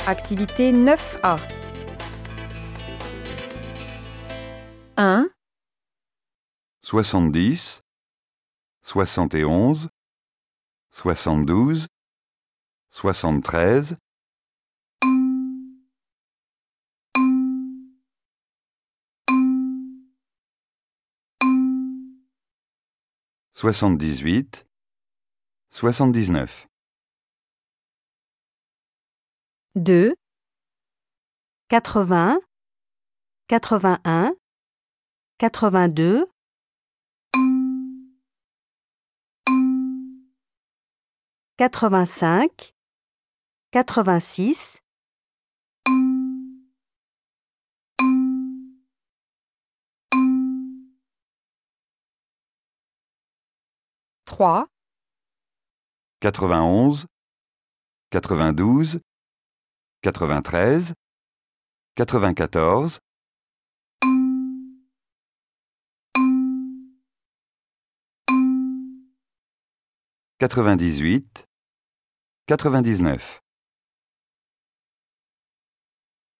Activité 9A. 1, 70, 71, 72, 73, 78, 79, 2, 80, 81, 82, 85, 86, 3, 91, 92, 93, 94, 98, 99.